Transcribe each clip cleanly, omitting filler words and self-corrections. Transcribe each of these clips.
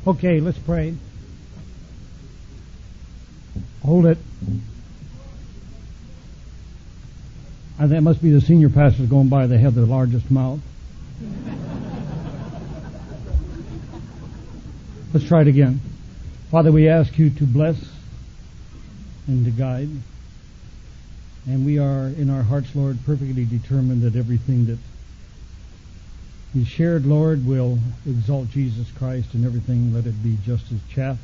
Okay, let's pray. Hold it. I think it must be the senior pastors going by. They have the largest mouth. Let's try it again. Father, we ask you to bless and to guide. And we are, in our hearts, Lord, perfectly determined that everything that is shared, Lord, will exalt Jesus Christ, and everything, let it be just as chaff.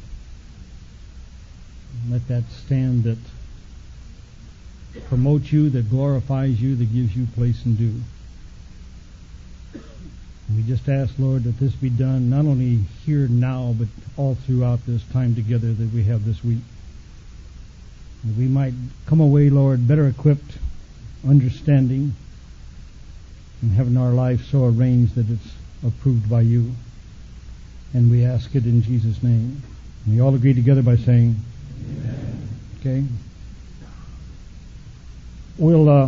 Let that stand that promotes you, that glorifies you, that gives you place and due. And we just ask, Lord, that this be done not only here now, but all throughout this time together that we have this week. That we might come away, Lord, better equipped, understanding, and having our life so arranged that it's approved by you. And we ask it in Jesus' name. And we all agree together by saying, Amen. Okay. We'll, are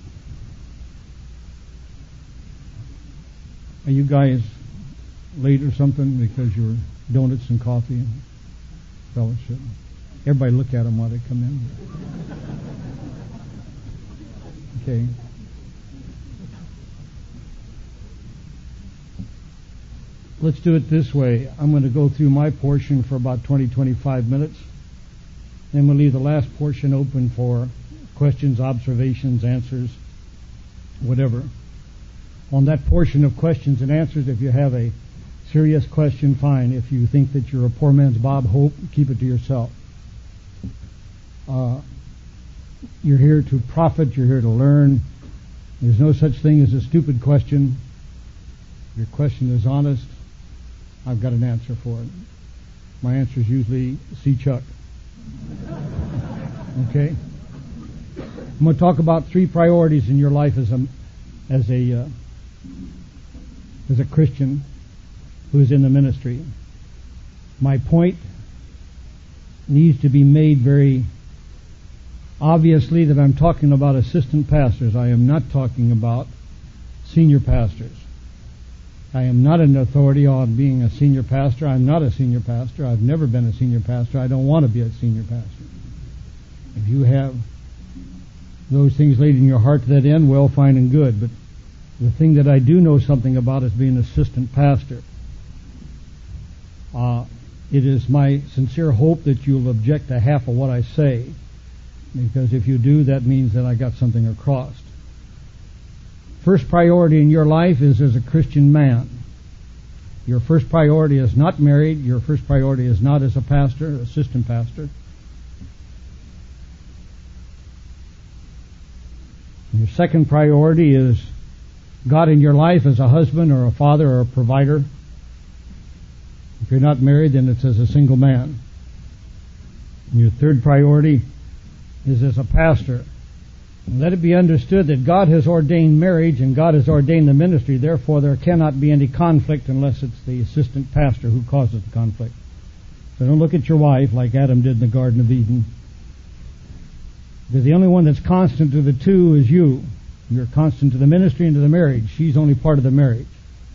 you guys late or something because you're donuts and coffee and fellowship? Everybody look at them while they come in. Okay. Let's do it this way. I'm going to go through my portion for about 20-25 minutes. Then we'll leave the last portion open for questions, observations, answers, whatever. On that portion of questions and answers, if you have a serious question, fine. If you think that you're a poor man's Bob Hope, keep it to yourself. You're here to profit. You're here to learn. There's no such thing as a stupid question. Your question is honest. I've got an answer for it. My answer is usually, see Chuck. Okay? I'm going to talk about 3 priorities in your life as a Christian who is in the ministry. My point needs to be made very obviously that I'm talking about assistant pastors. I am not talking about senior pastors. I am not an authority on being a senior pastor. I'm not a senior pastor. I've never been a senior pastor. I don't want to be a senior pastor. If you have those things laid in your heart to that end, well, fine and good. But the thing that I do know something about is being an assistant pastor. It is my sincere hope that you'll object to half of what I say, because if you do, that means that I got something across. First priority in your life is as a Christian man. Your first priority is not married. Your first priority is not as a pastor, assistant pastor. And your second priority is God in your life as a husband or a father or a provider. If you're not married, then it's as a single man. And your third priority is as a pastor. And let it be understood that God has ordained marriage and God has ordained the ministry. Therefore, there cannot be any conflict unless it's the assistant pastor who causes the conflict. So don't look at your wife like Adam did in the Garden of Eden. Because the only one that's constant to the two is you. You're constant to the ministry and to the marriage. She's only part of the marriage.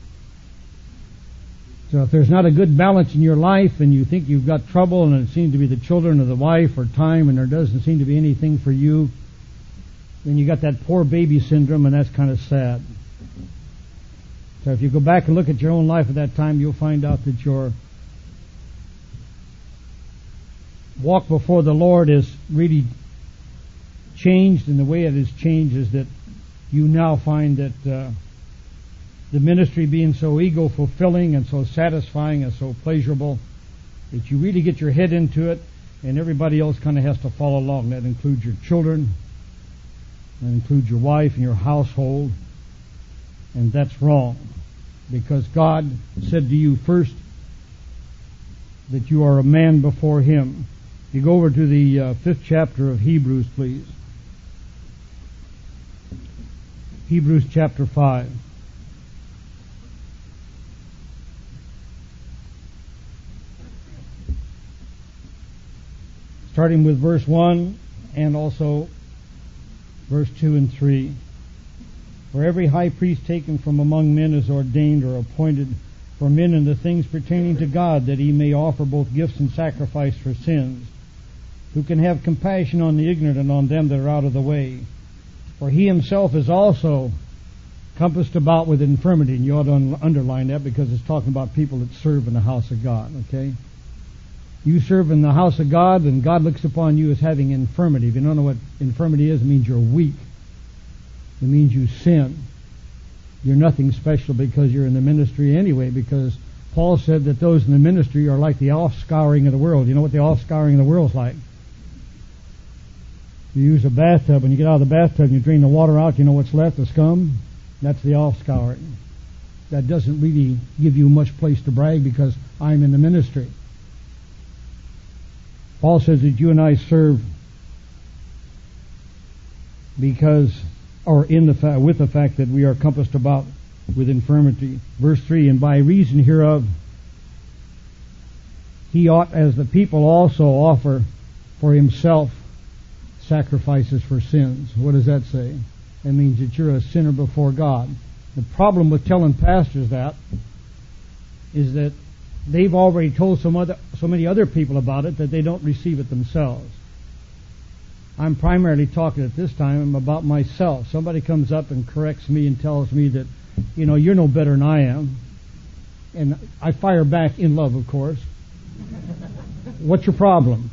So if there's not a good balance in your life and you think you've got trouble and it seems to be the children or the wife or time and there doesn't seem to be anything for you, then you got that poor baby syndrome, and that's kind of sad. So if you go back and look at your own life at that time, you'll find out that your walk before the Lord is really changed, and the way it has changed is that you now find that the ministry being so ego-fulfilling and so satisfying and so pleasurable that you really get your head into it, and everybody else kind of has to follow along. That includes your children, that includes your wife and your household, and that's wrong, because God said to you first that you are a man before Him. You go over to the 5th chapter of Hebrews, please. Hebrews chapter 5. Starting with verse 1 and also verse 2 and 3. For every high priest taken from among men is ordained or appointed for men in the things pertaining to God, that he may offer both gifts and sacrifice for sins, who can have compassion on the ignorant and on them that are out of the way. For he himself is also compassed about with infirmity. And you ought to underline that, because it's talking about people that serve in the house of God, okay? You serve in the house of God, and God looks upon you as having infirmity. If you don't know what infirmity is, it means you're weak. It means you sin. You're nothing special because you're in the ministry anyway, because Paul said that those in the ministry are like the offscouring of the world. You know what the offscouring of the world's like? You use a bathtub, and you get out of the bathtub and you drain the water out, you know what's left? The scum? That's the offscouring. That doesn't really give you much place to brag, because I'm in the ministry. Paul says that you and I serve because, or in the with the fact that we are compassed about with infirmity. Verse 3, and by reason hereof he ought, as the people, also offer for himself sacrifices for sins. What does that say? That means that you're a sinner before God. The problem with telling pastors that is that they've already told so many other people about it that they don't receive it themselves. I'm primarily talking at this time about myself. Somebody comes up and corrects me and tells me that, you're no better than I am. And I fire back in love, of course. What's your problem?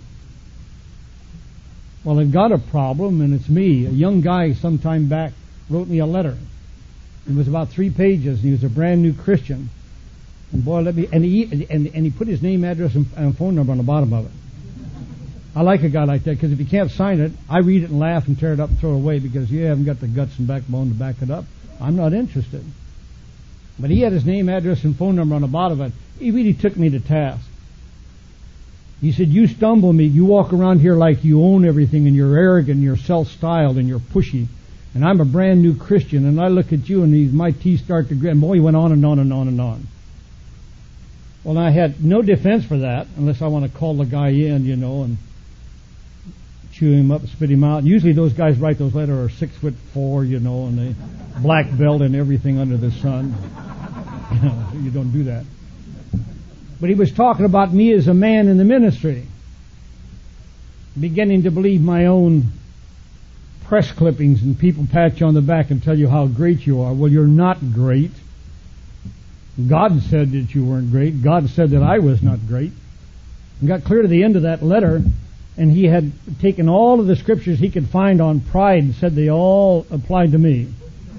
Well, I've got a problem, and it's me. A young guy some time back wrote me a letter. It was about 3 pages, and he was a brand new Christian. And boy, he put his name, address, and phone number on the bottom of it. I like a guy like that, because if you can't sign it, I read it and laugh and tear it up and throw it away, because you haven't got the guts and backbone to back it up. I'm not interested. But he had his name, address, and phone number on the bottom of it. He really took me to task. He said, you stumble me. You walk around here like you own everything, and you're arrogant, and you're self-styled, and you're pushy. And I'm a brand new Christian, and I look at you, and my teeth start to grit. And boy, he went on and on and on and on. Well, I had no defense for that, unless I want to call the guy in, and chew him up, spit him out. Usually those guys write those letters are 6'4", and they black belt and everything under the sun. You don't do that. But he was talking about me as a man in the ministry, beginning to believe my own press clippings, and people pat you on the back and tell you how great you are. Well, you're not great. God said that you weren't great. God said that I was not great. And got clear to the end of that letter, and he had taken all of the scriptures he could find on pride and said they all applied to me.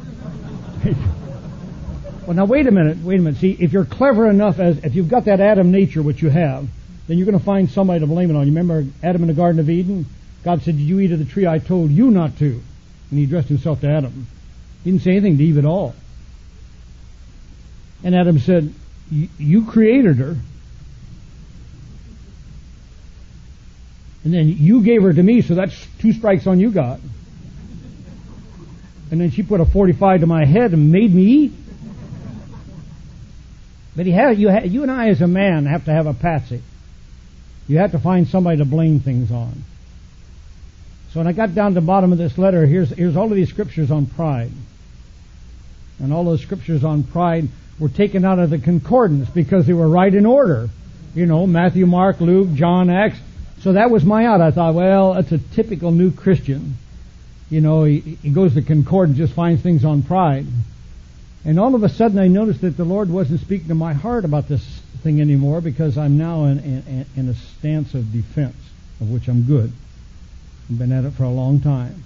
Well, now wait a minute. See, if you're clever enough, if you've got that Adam nature, which you have, then you're going to find somebody to blame it on. You remember Adam in the Garden of Eden? God said, did you eat of the tree I told you not to? And he addressed himself to Adam. He didn't say anything to Eve at all. And Adam said, you created her. And then you gave her to me, so that's 2 strikes on you, God. And then she put a 45 to my head and made me eat. But you and I as a man have to have a patsy. You have to find somebody to blame things on. So when I got down to the bottom of this letter, here's all of these scriptures on pride. And all those scriptures on pride were taken out of the concordance because they were right in order. Matthew, Mark, Luke, John, Acts. So that was my out. I thought, well, that's a typical new Christian. He goes to concordance, just finds things on pride. And all of a sudden I noticed that the Lord wasn't speaking to my heart about this thing anymore, because I'm now in a stance of defense, of which I'm good. I've been at it for a long time.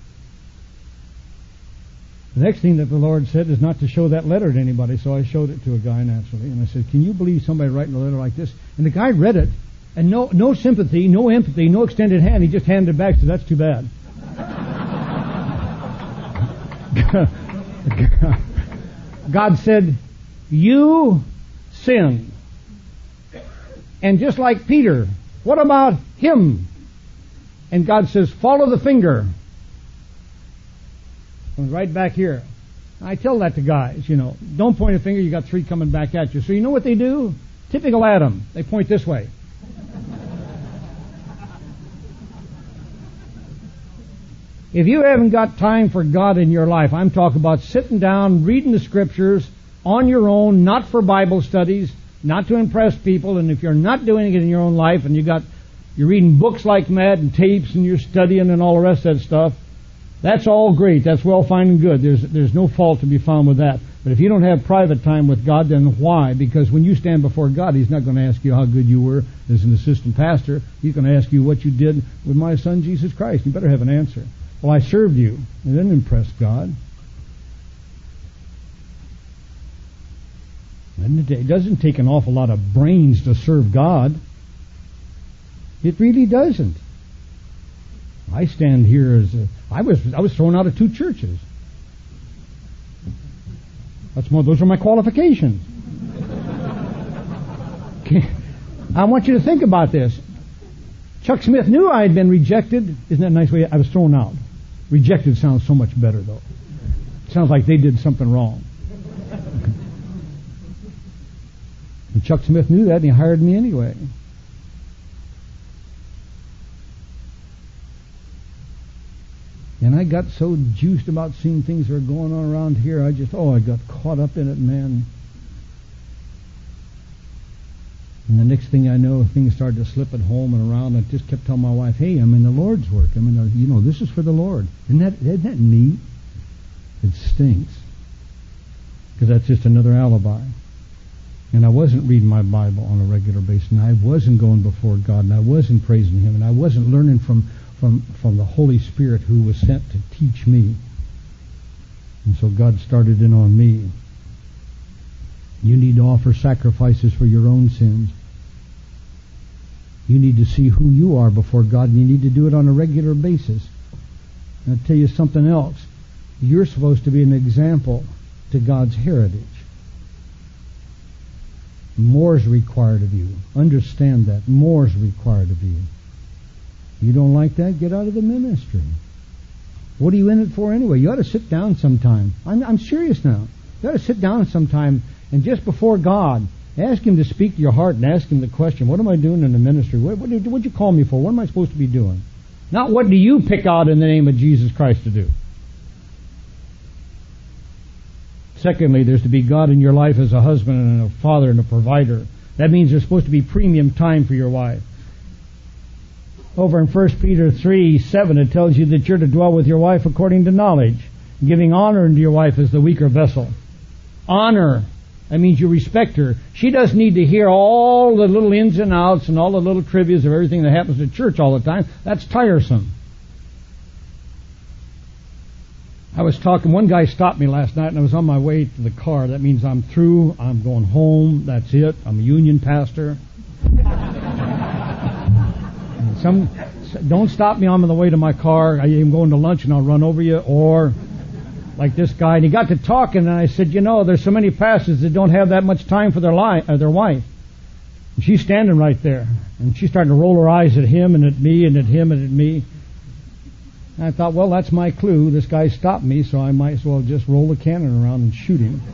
The next thing that the Lord said is not to show that letter to anybody, so I showed it to a guy naturally, and I said, can you believe somebody writing a letter like this? And the guy read it, and no sympathy, no empathy, no extended hand. He just handed it back, so that's too bad. God said, you sinned. And just like Peter, what about him? And God says, follow the finger. And right back here. I tell that to guys, don't point a finger, you got 3 coming back at you. So you know what they do? Typical Adam. They point this way. If you haven't got time for God in your life, I'm talking about sitting down, reading the scriptures on your own, not for Bible studies, not to impress people, and if you're not doing it in your own life and you're reading books like mad and tapes and you're studying and all the rest of that stuff, that's all great. That's well, fine, and good. There's no fault to be found with that. But if you don't have private time with God, then why? Because when you stand before God, He's not going to ask you how good you were as an assistant pastor. He's going to ask you what you did with my son, Jesus Christ. You better have an answer. Well, I served you. It didn't impress God. It doesn't take an awful lot of brains to serve God. It really doesn't. I stand here as I was thrown out of 2 churches. Those are my qualifications. Okay. I want you to think about this. Chuck Smith knew I had been rejected. Isn't that a nice way? I was thrown out. Rejected sounds so much better, though. It sounds like they did something wrong. And Chuck Smith knew that, and he hired me anyway. And I got so juiced about seeing things that are going on around here, I got caught up in it, man. And the next thing I know, things started to slip at home and around. I just kept telling my wife, hey, I'm in the Lord's work. This is for the Lord. Isn't that neat? It stinks. Because that's just another alibi. And I wasn't reading my Bible on a regular basis, and I wasn't going before God, and I wasn't praising Him, and I wasn't learning from the Holy Spirit who was sent to teach me. And so God started in on me. You need to offer sacrifices for your own sins. You need to see who you are before God, and you need to do it on a regular basis. And I'll tell you something else. You're supposed to be an example to God's heritage. More is required of you. Understand that. More is required of you. You don't like that? Get out of the ministry. What are you in it for anyway? You ought to sit down sometime. I'm serious now. You ought to sit down sometime and just before God, ask Him to speak to your heart and ask Him the question, what am I doing in the ministry? What'd you call me for? What am I supposed to be doing? Not what do you pick out in the name of Jesus Christ to do. Secondly, there's to be God in your life as a husband and a father and a provider. That means there's supposed to be premium time for your wife. Over in 1 Peter 3:7, it tells you that you're to dwell with your wife according to knowledge, giving honor unto your wife as the weaker vessel. Honor. That means you respect her. She doesn't need to hear all the little ins and outs and all the little trivias of everything that happens at church all the time. That's tiresome. One guy stopped me last night, and I was on my way to the car. That means I'm through. I'm going home. That's it. I'm a union pastor. Don't stop me on the way to my car. I'm going to lunch and I'll run over you. Or like this guy, and he got to talking, and I said, there's so many pastors that don't have that much time for their wife. And she's standing right there, and she's starting to roll her eyes at him and at me and at him and at me. And I thought, well, that's my clue. This guy stopped me, so I might as well just roll the cannon around and shoot him.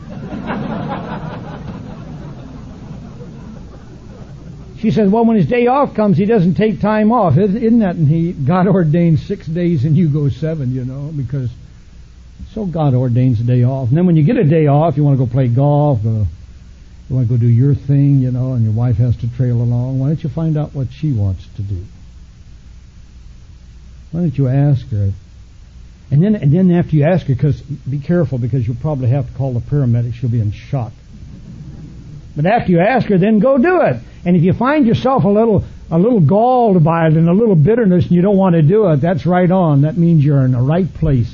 She says, well, when his day off comes, he doesn't take time off. Isn't that? And God ordained 6 days and you go 7, because so God ordains a day off. And then when you get a day off, you want to go play golf, you want to go do your thing, and your wife has to trail along. Why don't you find out what she wants to do? Why don't you ask her? And then after you ask her, because be careful, because you'll probably have to call the paramedics. She'll be in shock. But after you ask her, then go do it. And if you find yourself a little galled by it and a little bitterness and you don't want to do it, that's right on. That means you're in the right place.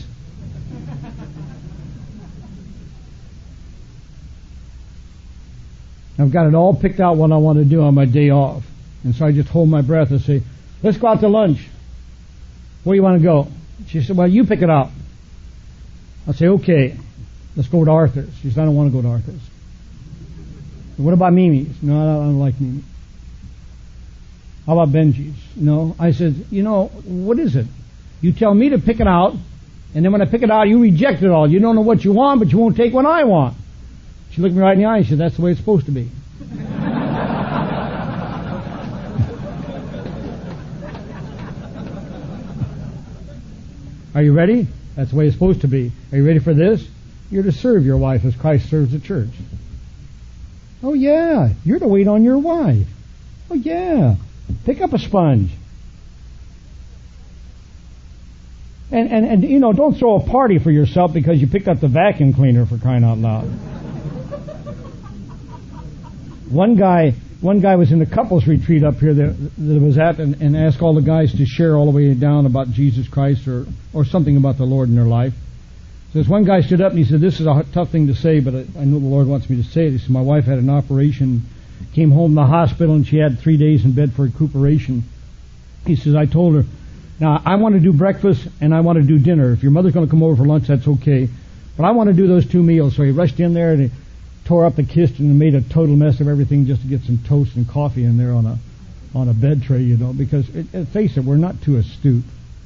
I've got it all picked out what I want to do on my day off. And so I just hold my breath and say, let's go out to lunch. Where do you want to go? She said, well, you pick it out. I'll say, okay, let's go to Arthur's. She said, I don't want to go to Arthur's. What about Mimi's? No, I don't like Mimi. How about Benji's? No. I said, what is it? You tell me to pick it out, and then when I pick it out, you reject it all. You don't know what you want, but you won't take what I want. She looked me right in the eye and said, that's the way it's supposed to be. Are you ready? That's the way it's supposed to be. Are you ready for this? You're to serve your wife as Christ serves the church. Oh yeah, you're to wait on your wife. Oh yeah, pick up a sponge. And you know, don't throw a party for yourself because you picked up the vacuum cleaner, for crying out loud. One guy was in a couples retreat up here that was at and asked all the guys to share all the way down about Jesus Christ or something about the Lord in their life. So this one guy stood up and he said, "This is a tough thing to say, but I know the Lord wants me to say it." He said, "My wife had an operation, came home from the hospital, and she had 3 days in bed for recuperation." He says, "I told her, now I want to do breakfast and I want to do dinner. If your mother's going to come over for lunch, that's okay. But I want to do those 2 meals." So he rushed in there and he tore up the kitchen and made a total mess of everything just to get some toast and coffee in there on a bed tray, you know, because face it, we're not too astute.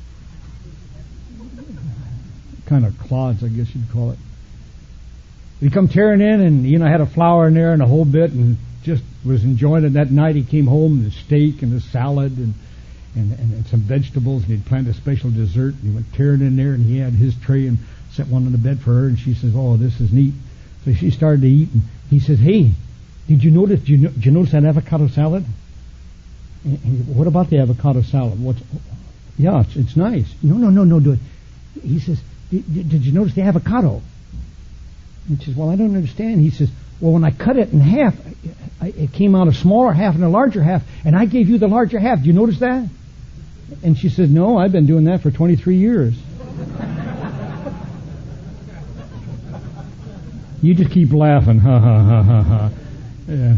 Kind of clods, I guess you'd call it. He come tearing in and, you know, had a flour in there and a whole bit and just was enjoying it. That night he came home and the steak and the salad and some vegetables, and he'd planned a special dessert, and he went tearing in there and he had his tray and set one on the bed for her, and she says, "Oh, this is neat." So she started to eat, and he says, "Hey, did you notice that avocado salad?" And "What about the avocado salad?" "Yeah, it's nice." No, do it. He says, Did you notice the avocado?" And she says, "Well, I don't understand." He says, "Well, when I cut it in half, it came out a smaller half and a larger half, and I gave you the larger half. Do you notice that?" And she said, "No, I've been doing that for 23 years. You just keep laughing. Ha, ha, ha, ha, ha. Yeah.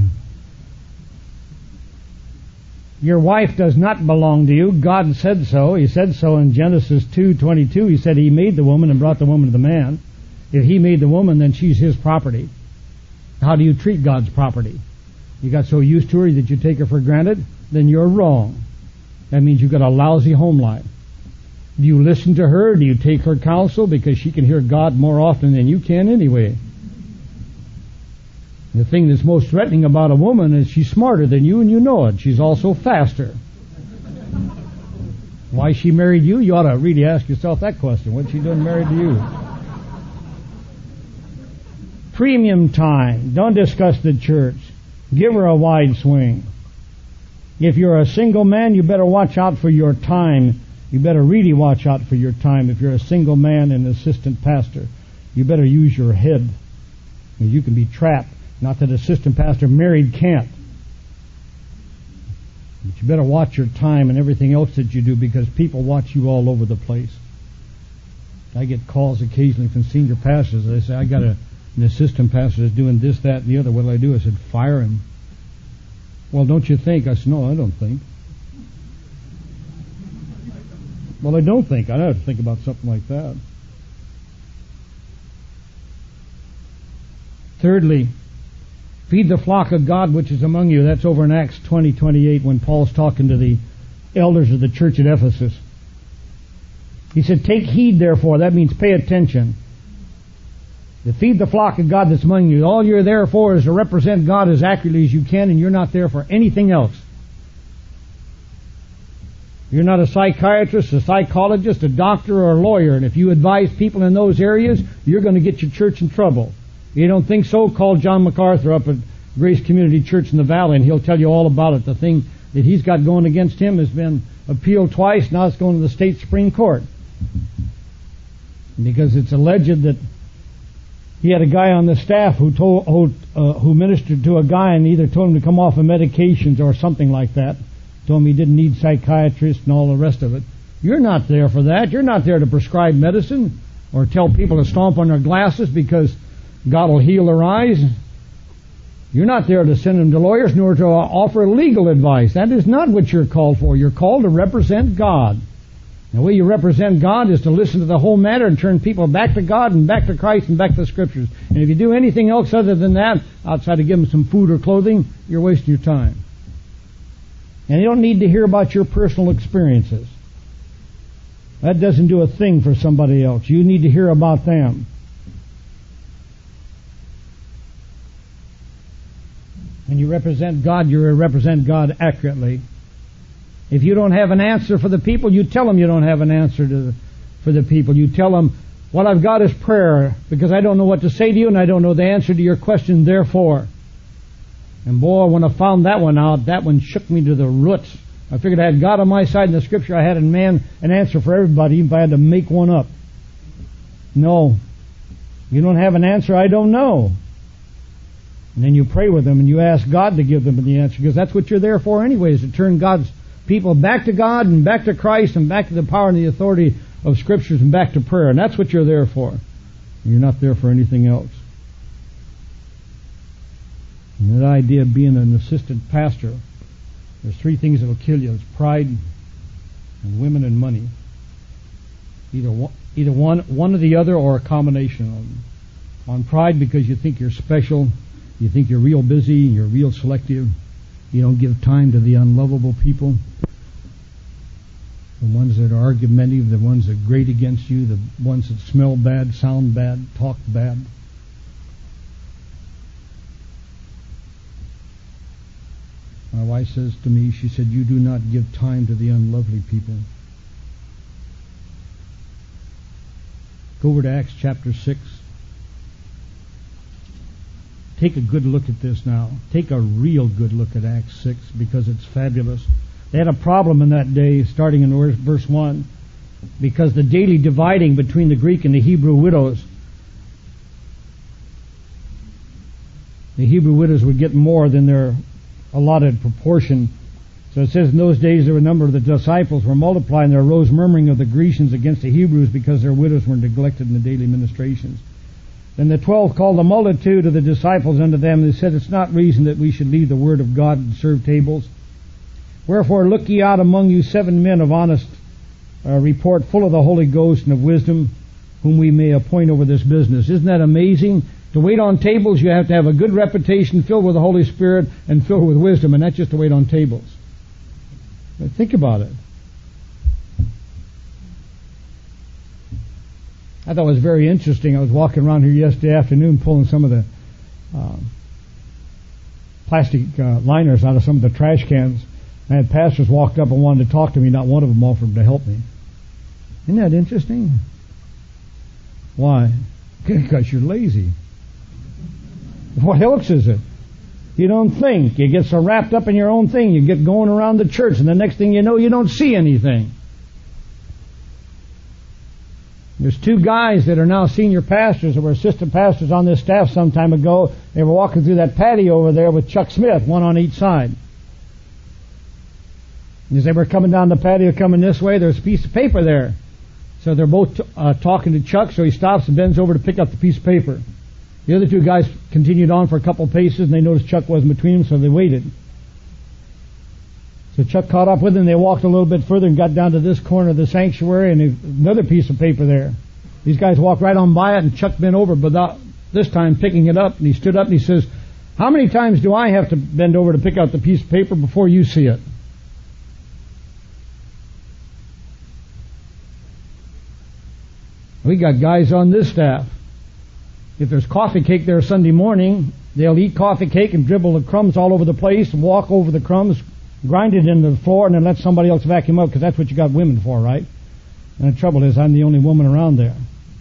Your wife does not belong to you. God said so. He said so in Genesis 2:22. He said He made the woman and brought the woman to the man. If He made the woman, then she's His property. How do you treat God's property? You got so used to her that you take her for granted? Then you're wrong. That means you've got a lousy home life. Do you listen to her? Do you take her counsel? Because she can hear God more often than you can anyway. The thing that's most threatening about a woman is she's smarter than you and you know it. She's also faster. Why she married you? You ought to really ask yourself that question. What's she doing married to you? Premium time. Don't discuss the church. Give her a wide swing. If you're a single man, you better watch out for your time. You better really watch out for your time. If you're a single man and assistant pastor, you better use your head. You can be trapped. Not that assistant pastor married can't. But you better watch your time and everything else that you do, because people watch you all over the place. I get calls occasionally from senior pastors. They say, "I got an assistant pastor that's doing this, that, and the other. What do I do?" I said, "Fire him." "Well, don't you think?" I said, "No, I don't think." "Well, I don't think. I'd have to think about something like that." Thirdly, feed the flock of God which is among you. That's over in Acts 20:28 when Paul's talking to the elders of the church at Ephesus. He said, "Take heed therefore." That means pay attention. To feed the flock of God that's among you. All you're there for is to represent God as accurately as you can, and you're not there for anything else. You're not a psychiatrist, a psychologist, a doctor, or a lawyer, and if you advise people in those areas, you're going to get your church in trouble. You don't think so? Call John MacArthur up at Grace Community Church in the Valley, and he'll tell you all about it. The thing that he's got going against him has been appealed twice. Now it's going to the state Supreme Court. Because it's alleged that he had a guy on the staff who ministered to a guy and either told him to come off of medications or something like that. Told him he didn't need psychiatrists and all the rest of it. You're not there for that. You're not there to prescribe medicine or tell people to stomp on their glasses because God will heal their eyes. You're not there to send them to lawyers nor to offer legal advice. That is not what you're called for. You're called to represent God. The way you represent God is to listen to the whole matter and turn people back to God and back to Christ and back to the Scriptures. And if you do anything else other than that, outside of giving them some food or clothing, you're wasting your time. And you don't need to hear about your personal experiences. That doesn't do a thing for somebody else. You need to hear about them. When you represent God, you represent God accurately. If you don't have an answer for the people, you tell them you don't have an answer for the people. You tell them, what I've got is prayer, because I don't know what to say to you and I don't know the answer to your question, therefore. And boy, when I found that one out, that one shook me to the roots. I figured I had God on my side in the Scripture. I had in man an answer for everybody, even if I had to make one up. No. You don't have an answer, I don't know. And then you pray with them and you ask God to give them the answer, because that's what you're there for anyways, to turn God's people back to God and back to Christ and back to the power and the authority of Scriptures and back to prayer. And that's what you're there for. You're not there for anything else. And that idea of being an assistant pastor, there's three things that will kill you. It's pride and women and money. Either one or the other, or a combination of them. On pride, because you think you're special, you think you're real busy, you're real selective, you don't give time to the unlovable people, the ones that are argumentative, the ones that grate against you, the ones that smell bad, sound bad, talk bad. My wife says to me, she said, you do not give time to the unlovely people. Go over to Acts chapter 6. Take a good look at this now. Take a real good look at Acts 6, because it's fabulous. They had a problem in that day, starting in verse 1, because the daily dividing between the Greek and the Hebrew widows. The Hebrew widows would get more than their allotted proportion. So it says, in those days there were a number of the disciples were multiplied, and there arose murmuring of the Grecians against the Hebrews, because their widows were neglected in the daily ministrations. Then the 12 called the multitude of the disciples unto them, and they said, it's not reason that we should leave the word of God and serve tables. Wherefore look ye out among you 7 men of honest report, full of the Holy Ghost and of wisdom, whom we may appoint over this business. Isn't that amazing? To wait on tables, you have to have a good reputation, filled with the Holy Spirit and filled with wisdom, and that's just to wait on tables. But think about it. I thought it was very interesting. I was walking around here yesterday afternoon pulling some of the plastic liners out of some of the trash cans. I had pastors walked up and wanted to talk to me. Not one of them offered to help me. Isn't that interesting? Why? Because you're lazy. What else is it? You don't think. You get so wrapped up in your own thing. You get going around the church, and the next thing you know, you don't see anything. There's 2 guys that are now senior pastors, that were assistant pastors on this staff some time ago. They were walking through that patio over there with Chuck Smith, one on each side. As they were coming down the patio, coming this way, there's a piece of paper there. So they're both talking to Chuck, so he stops and bends over to pick up the piece of paper. The other 2 guys continued on for a couple of paces, and they noticed Chuck wasn't between them, so they waited. So Chuck caught up with them. They walked a little bit further and got down to this corner of the sanctuary, and another piece of paper there. These guys walked right on by it, and Chuck bent over, but this time picking it up, and he stood up and he says, how many times do I have to bend over to pick out the piece of paper before you see it? We got guys on this staff. If there's coffee cake there Sunday morning, they'll eat coffee cake and dribble the crumbs all over the place and walk over the crumbs, grind it into the floor, and then let somebody else vacuum up, because that's what you got women for, right? And the trouble is, I'm the only woman around there.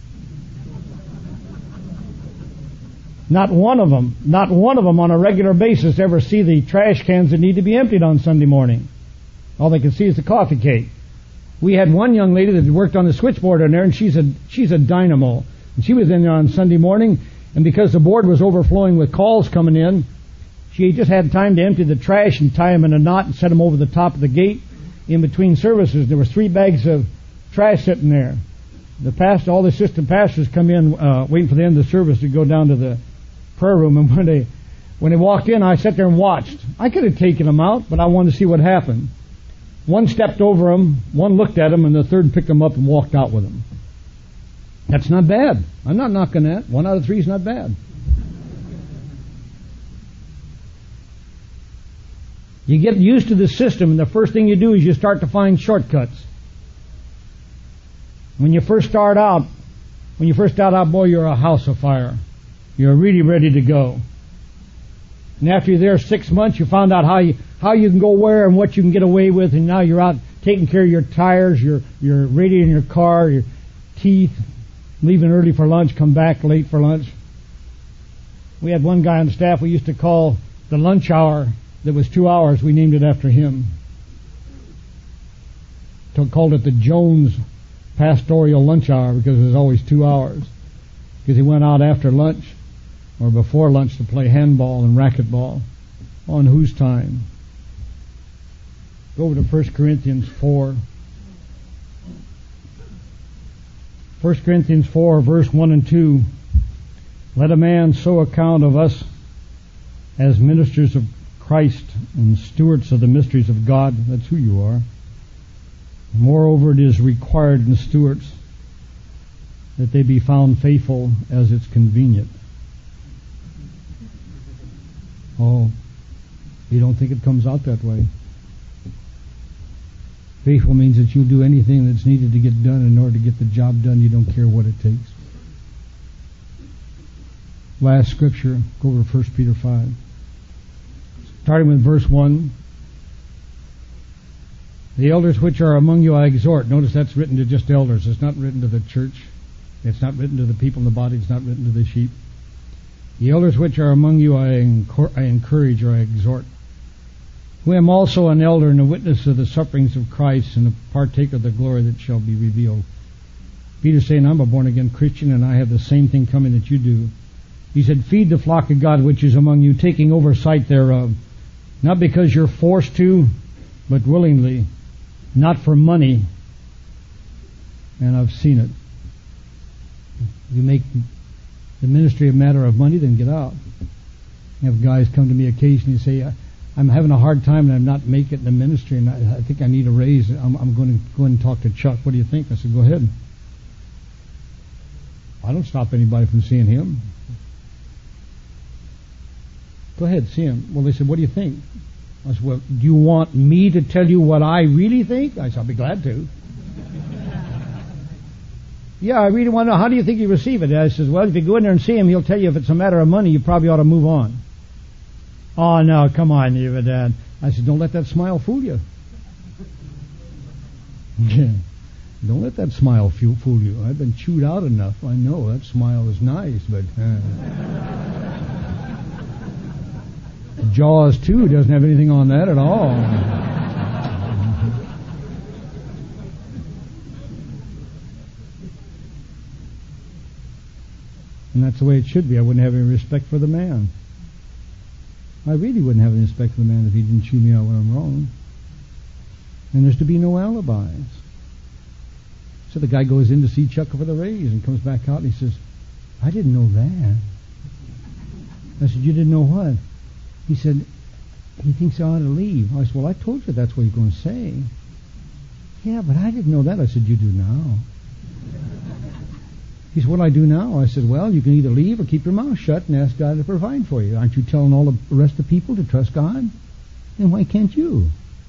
Not one of them on a regular basis ever see the trash cans that need to be emptied on Sunday morning. All they can see is the coffee cake. We had one young lady that worked on the switchboard in there, and she's a dynamo. And she was in there on Sunday morning, and because the board was overflowing with calls coming in, she just had time to empty the trash and tie them in a knot and set them over the top of the gate in between services. There were 3 bags of trash sitting there. The pastor, all the assistant pastors come in waiting for the end of the service to go down to the prayer room, and when they walked in, I sat there and watched. I could have taken them out, but I wanted to see what happened. One stepped over them, one looked at them, and the third picked them up and walked out with them. That's not bad. I'm not knocking that. 1 out of 3 is not bad. You get used to the system, and the first thing you do is you start to find shortcuts. When you first start out, boy, you're a house of fire. You're really ready to go. And after you're there 6 months, you found out how you can go where and what you can get away with, and now you're out taking care of your tires, your radiator in your car, your teeth, leaving early for lunch, come back late for lunch. We had one guy on the staff we used to call The lunch hour that was 2 hours, we named it after him. Called it the Jones Pastoral Lunch Hour because it was always 2 hours. Because he went out after lunch or before lunch to play handball and racquetball. On whose time? Go over to 1 Corinthians 4. 1 Corinthians 4, verse 1 and 2. Let a man so account of us as ministers of Christ and stewards of the mysteries of God. That's who you are. Moreover, it is required in stewards that they be found faithful as it's convenient. Oh, you don't think it comes out that way? Faithful means that you'll do anything that's needed to get done in order to get the job done. You don't care what it takes. Last scripture, go over to 1 Peter 5. Starting with verse 1. The elders which are among you I exhort. Notice that's written to just elders. It's not written to the church. It's not written to the people in the body. It's not written to the sheep. The elders which are among you I encourage or I exhort. Who am also an elder and a witness of the sufferings of Christ and a partaker of the glory that shall be revealed. Peter's saying, I'm a born-again Christian and I have the same thing coming that you do. He said, feed the flock of God which is among you, taking oversight thereof. Not because you're forced to, but willingly. Not for money. And I've seen it. You make the ministry a matter of money, then get out. I have guys come to me occasionally and say, I'm having a hard time and I'm not making it in the ministry and I think I need a raise. I'm going to go and talk to Chuck. What do you think? I said, go ahead. I don't stop anybody from seeing him. Go ahead, see him. Well, they said, what do you think? I said, well, do you want me to tell you what I really think? I said, I'll be glad to. Yeah, I really want to know, how do you think you receive it? I says, well, if you go in there and see him, he'll tell you if it's a matter of money, you probably ought to move on. Oh, no, come on, you Dad. I said, don't let that smile fool you. Don't let that smile fool you. I've been chewed out enough. I know that smile is nice, but Jaws 2 doesn't have anything on that at all. And that's the way it should be. I wouldn't have any respect for the man. I really wouldn't have any respect for the man if he didn't chew me out when I'm wrong. And there's to be no alibis. So the guy goes in to see Chuck for the raise and comes back out and he says, I didn't know that. I said, you didn't know what? He said, he thinks I ought to leave. I said, well, I told you that's what he's going to say. Yeah, but I didn't know that. I said, you do now. He said, what do I do now? I said, well, you can either leave or keep your mouth shut and ask God to provide for you. Aren't you telling all the rest of the people to trust God? Then why can't you?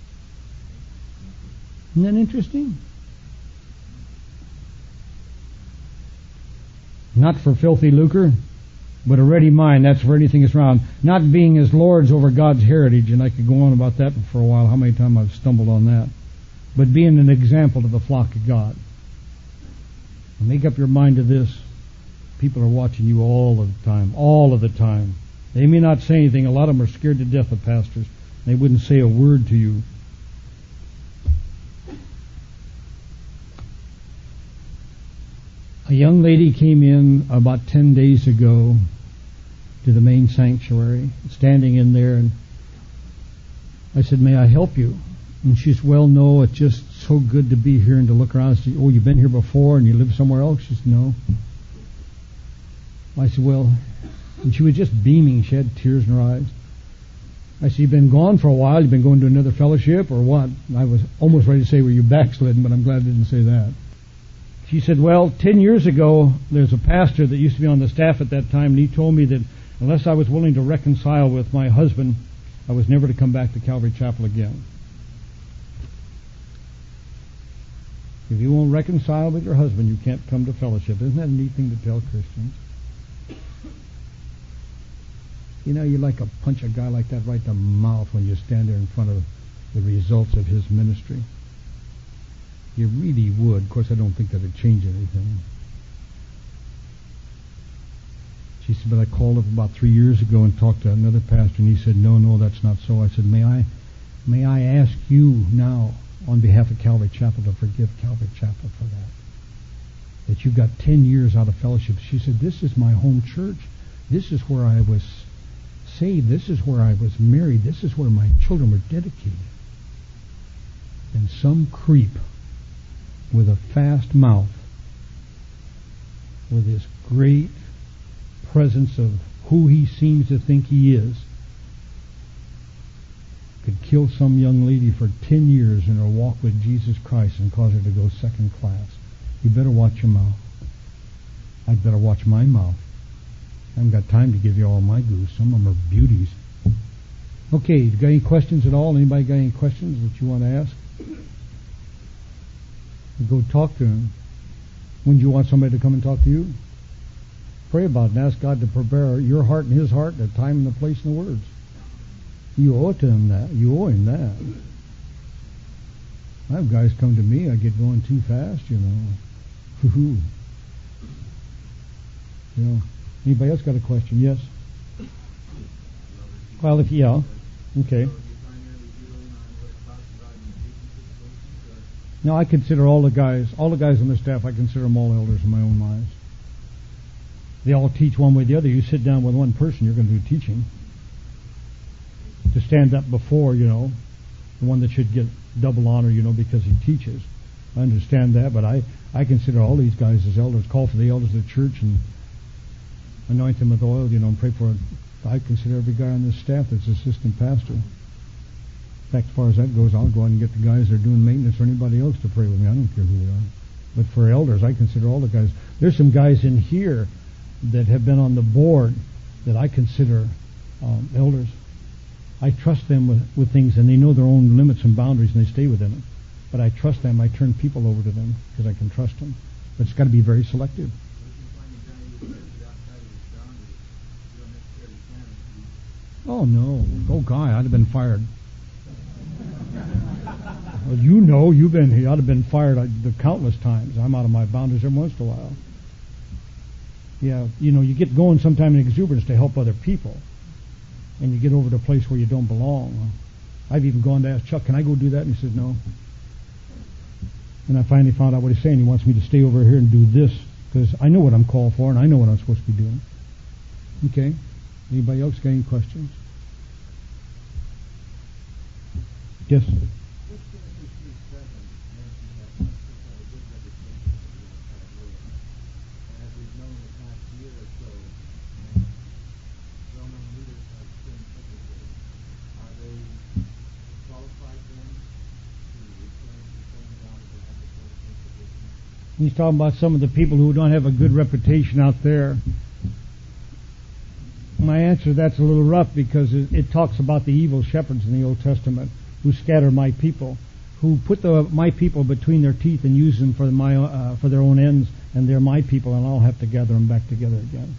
Isn't that interesting? Not for filthy lucre, but a ready mind. That's for anything that's around. Not being as lords over God's heritage, and I could go on about that for a while, how many times I've stumbled on that. But being an example to the flock of God. Make up your mind to this. People are watching you all of the time. All of the time. They may not say anything. A lot of them are scared to death of pastors. They wouldn't say a word to you. A young lady came in about 10 days ago to the main sanctuary, standing in there, and I said, may I help you? And she said, well, no, it's just so good to be here and to look around and say, oh, you've been here before and you live somewhere else? She said, no. I said, well, and she was just beaming. She had tears in her eyes. I said, you've been gone for a while. You've been going to another fellowship or what? And I was almost ready to say, were you backslidden, but I'm glad I didn't say that. She said, well, 10 years ago, there's a pastor that used to be on the staff at that time, and he told me that unless I was willing to reconcile with my husband, I was never to come back to Calvary Chapel again. If you won't reconcile with your husband, you can't come to fellowship. Isn't that a neat thing to tell Christians? You know, you like to punch a guy like that right in the mouth when you stand there in front of the results of his ministry. You really would. Of course, I don't think that would change anything. She said, but I called up about 3 years ago and talked to another pastor, and he said, no, that's not so. I said, may I ask you now, on behalf of Calvary Chapel, to forgive Calvary Chapel for that you got 10 years out of fellowship. She said, this is my home church. This is where I was saved. This is where I was married. This is where my children were dedicated. And some creep with a fast mouth, with this great presence of who he seems to think he is, could kill some young lady for 10 years in her walk with Jesus Christ and cause her to go second class. You better watch your mouth. I'd better watch my mouth. I haven't got time to give you all my goose. Some of them are beauties. Okay, you got any questions at all? Anybody got any questions that you want to ask? Go talk to him. When do you want somebody to come and talk to you? Pray about it and ask God to prepare your heart and his heart, the time and the place and the words. You owe it to him that. You owe him that. I have guys come to me, I get going too fast, you know. Hoo-hoo. You know. Anybody else got a question? Yes? Well, okay. No, I consider all the guys on the staff, I consider them all elders in my own eyes. They all teach one way or the other. You sit down with one person, you're going to do teaching. To stand up before, you know, the one that should get double honor, you know, because he teaches. I understand that, but I consider all these guys as elders. Call for the elders of the church and anoint them with oil, you know, and pray for it. I consider every guy on this staff that's assistant pastor. In fact, as far as that goes, I'll go out and get the guys that are doing maintenance or anybody else to pray with me. I don't care who they are. But for elders, I consider all the guys. There's some guys in here that have been on the board that I consider elders. I trust them with things, and they know their own limits and boundaries, and they stay within them. But I trust them. I turn people over to them because I can trust them. But it's got to be very selective. Oh, no. Oh, guy, I'd have been fired. Well, you know, you've been here. I'd have been fired countless times. I'm out of my boundaries every once in a while. Yeah, you know, you get going sometime in exuberance to help other people. And you get over to a place where you don't belong. I've even gone to ask Chuck, can I go do that? And he said, no. And I finally found out what he's saying. He wants me to stay over here and do this, because I know what I'm called for, and I know what I'm supposed to be doing. Okay. Anybody else got any questions? Yes. He's talking about some of the people who don't have a good reputation out there. My answer to that's a little rough because it talks about the evil shepherds in the Old Testament who scatter my people, who put my people between their teeth and use them for their own ends, and they're my people, and I'll have to gather them back together again.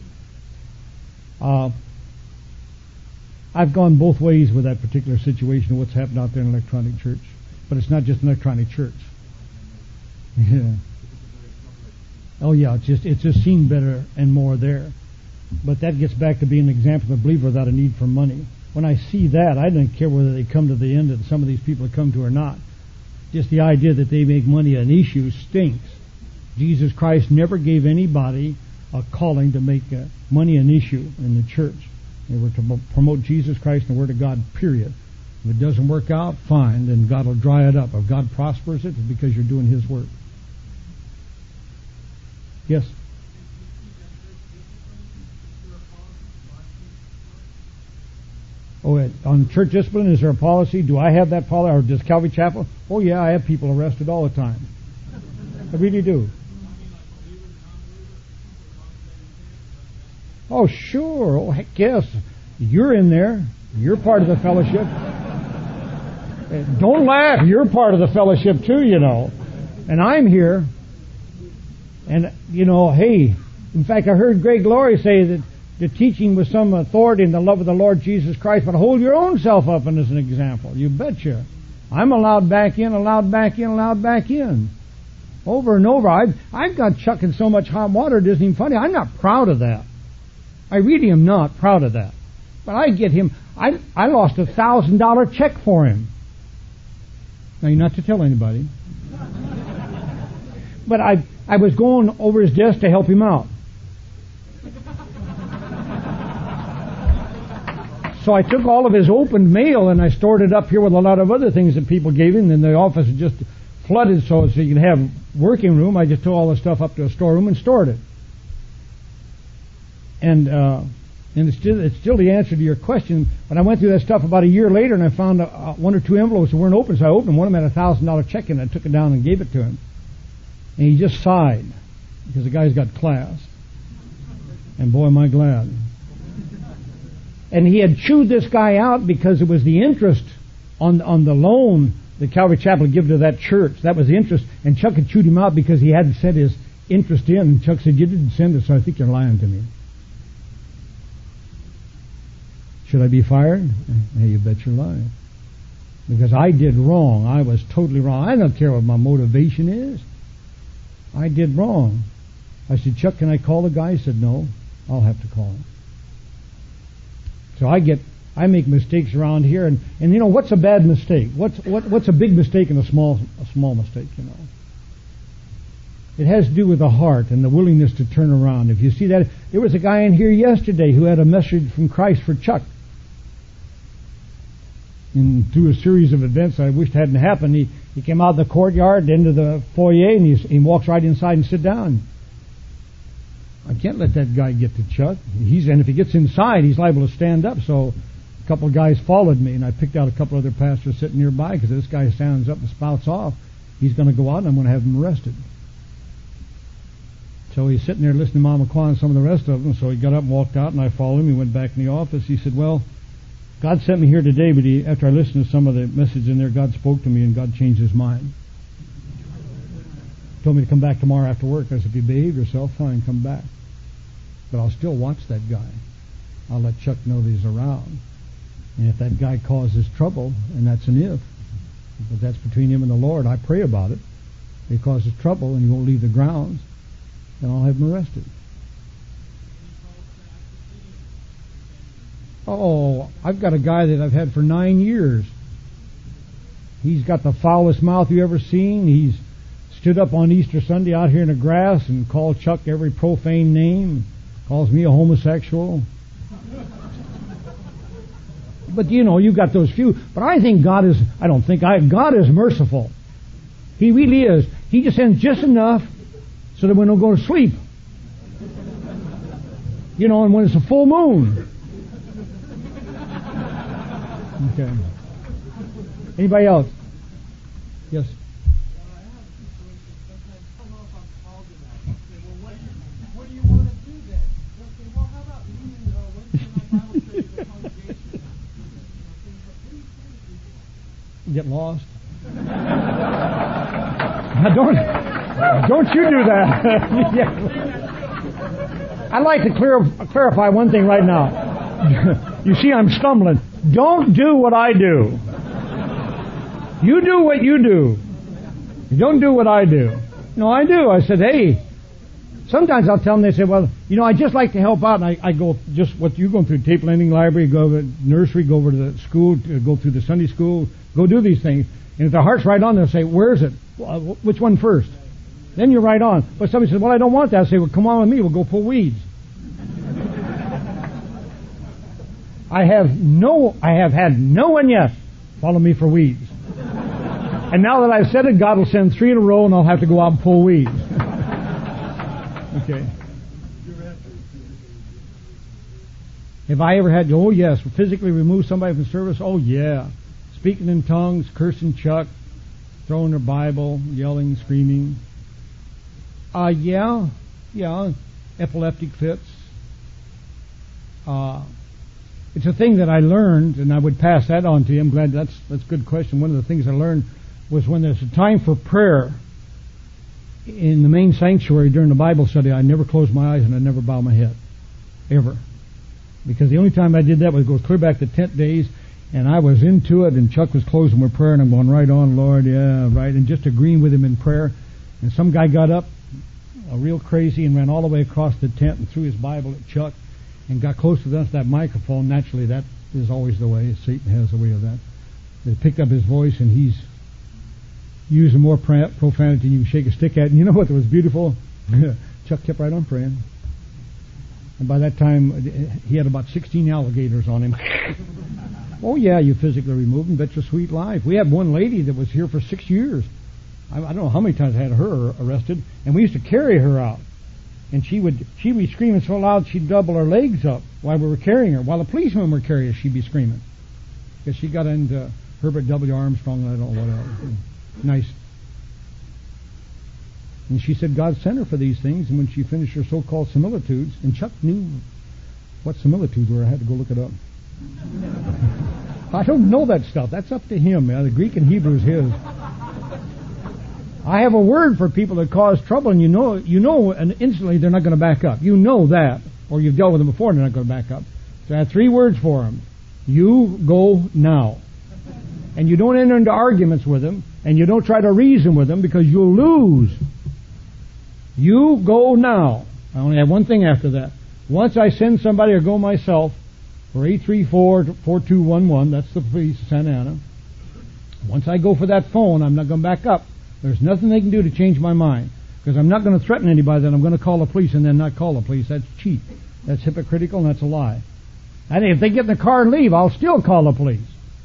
I've gone both ways with that particular situation of what's happened out there in electronic church, but it's not just an electronic church. Yeah. Oh yeah, it's just seen better and more there. But that gets back to being an example of a believer without a need for money. When I see that, I don't care whether they come to the end that some of these people have come to or not. Just the idea that they make money an issue stinks. Jesus Christ never gave anybody a calling to make money an issue in the church. They were to promote Jesus Christ and the Word of God, period. If it doesn't work out, fine, then God will dry it up. If God prospers it, it's because you're doing His work. Yes? Oh, on church discipline, is there a policy? Do I have that policy, or does Calvary Chapel? Oh, yeah, I have people arrested all the time. I really do. Oh, sure. Oh, heck yes. You're in there. You're part of the fellowship. Don't laugh. You're part of the fellowship too, you know. And I'm here. And, you know, hey, in fact, I heard Greg Laurie say that the teaching with some authority in the love of the Lord Jesus Christ, but hold your own self up as an example. You betcha. I'm allowed back in, allowed back in, allowed back in. Over and over. I've got Chuck in so much hot water it isn't even funny. I'm not proud of that. I really am not proud of that. But I get him, I lost a $1,000 check for him. Now, you're not to tell anybody. But I was going over his desk to help him out. So I took all of his opened mail and I stored it up here with a lot of other things that people gave him, and the office was just flooded so you could have working room. I just took all the stuff up to a storeroom and stored it. And it's still the answer to your question. But I went through that stuff about a year later, and I found one or two envelopes that weren't open, so I opened them. One of them had a $1,000 check in it. I took it down and gave it to him. And he just sighed, because the guy's got class. And boy, am I glad. And he had chewed this guy out because it was the interest on the loan that Calvary Chapel had given to that church. That was the interest. And Chuck had chewed him out because he hadn't sent his interest in. And Chuck said, "You didn't send it, so I think you're lying to me." Should I be fired? Hey, you bet you're lying. Because I did wrong. I was totally wrong. I don't care what my motivation is. I did wrong. I said, "Chuck, can I call the guy?" He said, "No, I'll have to call him." So I make mistakes around here, and you know, what's a bad mistake? What's a big mistake and a small mistake, you know? It has to do with the heart and the willingness to turn around. If you see that, there was a guy in here yesterday who had a message from Christ for Chuck. And through a series of events I wished hadn't happened, he came out of the courtyard into the foyer, and he walks right inside and sit down. I can't let that guy get to Chuck. And if he gets inside, he's liable to stand up. So a couple of guys followed me, and I picked out a couple other pastors sitting nearby, because if this guy stands up and spouts off, he's going to go out and I'm going to have him arrested. So he's sitting there listening to Mama Kwan and some of the rest of them. So he got up and walked out, and I followed him. He went back in the office. He said, "Well, God sent me here today, but after I listened to some of the message in there, God spoke to me and God changed his mind. Told me to come back tomorrow after work." I said, "If you behave yourself, fine, come back. But I'll still watch that guy. I'll let Chuck know that he's around. And if that guy causes trouble," and that's an if, but that's between him and the Lord, I pray about it. If he causes trouble and he won't leave the grounds, then I'll have him arrested. Oh, I've got a guy that I've had for 9 years. He's got the foulest mouth you ever seen. He's stood up on Easter Sunday out here in the grass and called Chuck every profane name. Calls me a homosexual. But you know, you've got those few. But I think God is merciful. He really is. He just sends just enough so that we don't go to sleep. You know, and when it's a full moon. Okay. Anybody else? Yes. Get lost. Don't you do that. Yeah. I'd like to clarify one thing right now. You see, I'm stumbling. Don't do what I do. You do what you do. You don't do what I do. No, I do. I said, hey, sometimes I'll tell them, they say, well, you know, I just like to help out. And I go, just what you're going through, tape lending library, go to the nursery, go over to the school, go through the Sunday school, go do these things. And if their heart's right on, they'll say, where is it? Which one first? Then you're right on. But somebody says, well, I don't want that. I say, well, come on with me. We'll go pull weeds. I have had no one yet follow me for weeds. And now that I've said it, God will send 3 in a row and I'll have to go out and pull weeds. Okay. Have I ever had to, oh yes, physically remove somebody from service? Oh yeah. Speaking in tongues, cursing Chuck, throwing their Bible, yelling, screaming. Yeah. Epileptic fits. It's a thing that I learned, and I would pass that on to you. I'm glad that's a good question. One of the things I learned was when there's a time for prayer in the main sanctuary during the Bible study, I never closed my eyes and I never bow my head. Ever. Because the only time I did that was go clear back to tent days, and I was into it, and Chuck was closing with prayer, and I'm going, right on, Lord, yeah, right, and just agreeing with him in prayer. And some guy got up, real crazy, and ran all the way across the tent and threw his Bible at Chuck. and got close to that microphone, naturally that is always the way. Satan has a way of that. They picked up his voice, and he's using more profanity than you can shake a stick at. And you know what was beautiful? Chuck kept right on praying. And by that time, he had about 16 alligators on him. Oh, yeah, you physically removed him. Bet your sweet life. We had one lady that was here for 6 years. I don't know how many times I had her arrested. And we used to carry her out. And she'd be screaming so loud she'd double her legs up while we were carrying her. While the policemen were carrying her, she'd be screaming. Because she got into Herbert W. Armstrong and I don't know what else. Nice. And she said God sent her for these things, and when she finished her so-called similitudes, and Chuck knew what similitudes were, I had to go look it up. I don't know that stuff. That's up to him. The Greek and Hebrew is his. I have a word for people that cause trouble, and you know, and instantly they're not going to back up. You know that, or you've dealt with them before, and they're not going to back up. So I have 3 words for them. You go now. And you don't enter into arguments with them, and you don't try to reason with them, because you'll lose. You go now. I only have one thing after that. Once I send somebody or go myself for 834-4211, that's the police of Santa Ana. Once I go for that phone, I'm not going to back up. There's nothing they can do to change my mind, because I'm not going to threaten anybody that I'm going to call the police and then not call the police. That's cheap. That's hypocritical, and that's a lie. And if they get in the car and leave, I'll still call the police.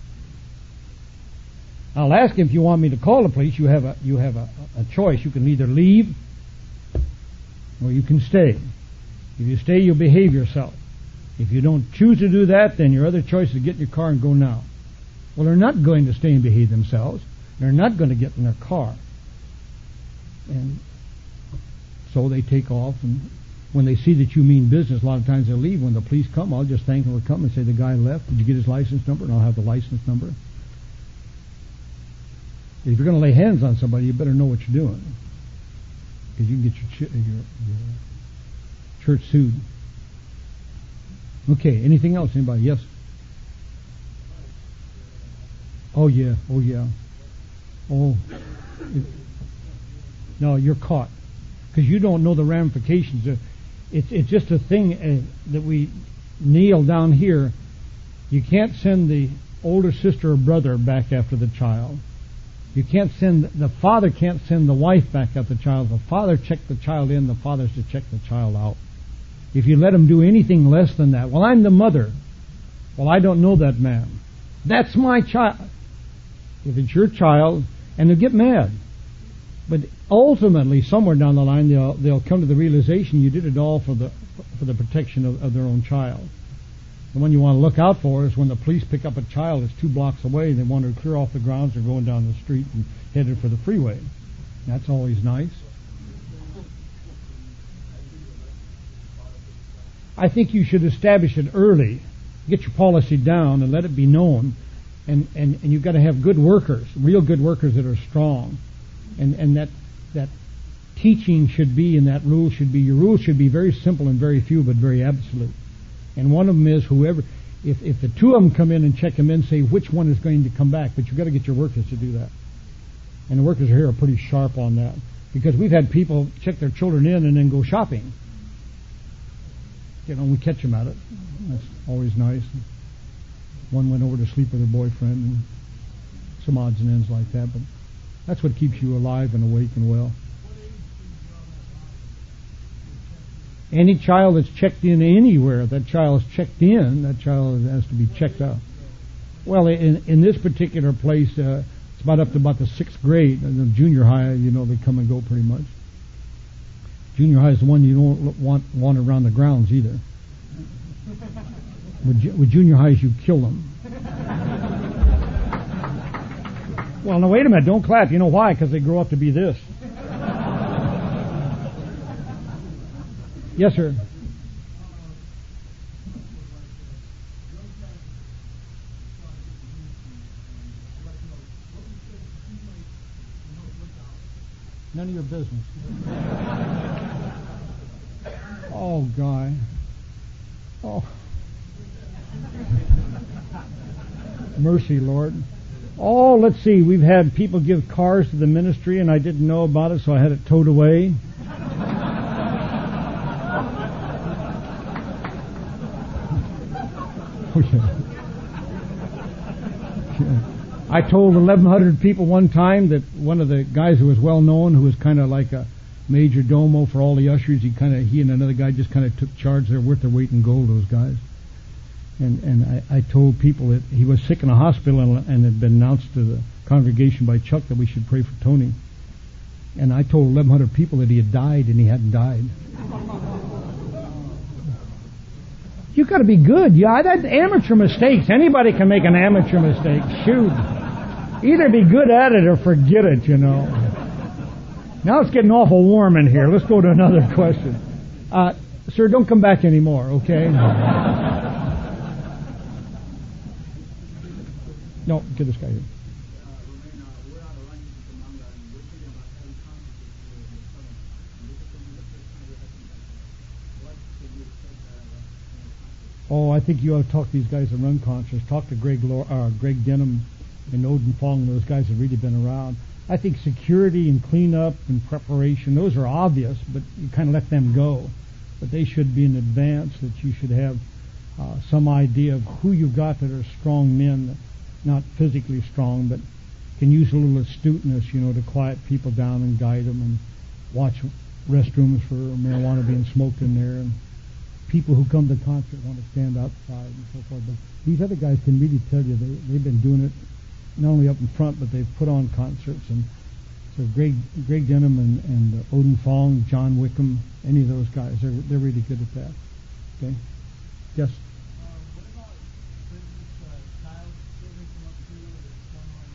I'll ask if you want me to call the police. You have a choice. You can either leave or you can stay. If you stay, you'll behave yourself. If you don't choose to do that, then your other choice is to get in your car and go now. Well, they're not going to stay and behave themselves. They're not going to get in their car. And so they take off, and when they see that you mean business, a lot of times they'll leave. When the police come, I'll just thank them for coming and say, the guy left. Did you get his license number? And I'll have the license number. If you're going to lay hands on somebody, you better know what you're doing, because you can get your church sued. Okay, anything else? Anybody? Yes? Oh, yeah. No, you're caught, because you don't know the ramifications. It's just a thing that we nail down here. You can't send the older sister or brother back after the child. The father can't send the wife back after the child. The father checked the child in, the father's to check the child out. If you let him do anything less than that, well, I'm the mother. Well, I don't know that man. That's my child. If it's your child, and they'll get mad. But ultimately, somewhere down the line, they'll come to the realization you did it all for the protection of their own child. The one you want to look out for is when the police pick up a child that's 2 blocks away and they want to clear off the grounds. They're going down the street and headed for the freeway. That's always nice. I think you should establish it early. Get your policy down and let it be known. And you've got to have good workers, real good workers that are strong. And that teaching should be, and that rule should be, your rules should be very simple and very few, but very absolute. And one of them is whoever, if the 2 of them come in and check them in, say which one is going to come back. But you've got to get your workers to do that. And the workers here are pretty sharp on that, because we've had people check their children in and then go shopping. We catch them at it. That's always nice. One went over to sleep with her boyfriend, and some odds and ends like that. But that's what keeps you alive and awake and well. Any child that's checked in anywhere, that child is checked in, that child has to be checked out. Well, in this particular place, it's about up to about the 6th grade. And the junior high, they come and go pretty much. Junior high is the one you don't want around the grounds either. With junior highs, you kill them. Well, now wait a minute, don't clap. You know why? Because they grow up to be this. Yes, sir. None of your business. Oh, Guy. Oh. Mercy, Lord. Oh, let's see. We've had people give cars to the ministry, and I didn't know about it, so I had it towed away. I told 1,100 people one time that one of the guys who was well known, who was kind of like a major domo for all the ushers, he and another guy just kind of took charge. They're worth their weight in gold, those guys. And I told people that he was sick in a hospital and had been announced to the congregation by Chuck that we should pray for Tony. And I told 1,100 people that he had died, and he hadn't died. You got to be good. Yeah, that's amateur mistakes. Anybody can make an amateur mistake. Shoot. Either be good at it or forget it, you know. Now it's getting awful warm in here. Let's go to another question. Sir, don't come back anymore, okay? No, get this guy here. Oh, I think you ought to talk to these guys that run concerts. Talk to Greg Denham and Odin Fong. Those guys have really been around. I think security and cleanup and preparation, those are obvious, but you kind of let them go. But they should be in advance, that you should have some idea of who you've got that are strong men, not physically strong, but can use a little astuteness, you know, to quiet people down and guide them, and watch restrooms for marijuana being smoked in there, and people who come to the concert want to stand outside and so forth. But these other guys can really tell you they've been doing it not only up in front, but they've put on concerts. And so Greg Denham and Odin Fong, John Wickham, any of those guys, they're really good at that. Okay? Yes? What about child children come up to you or someone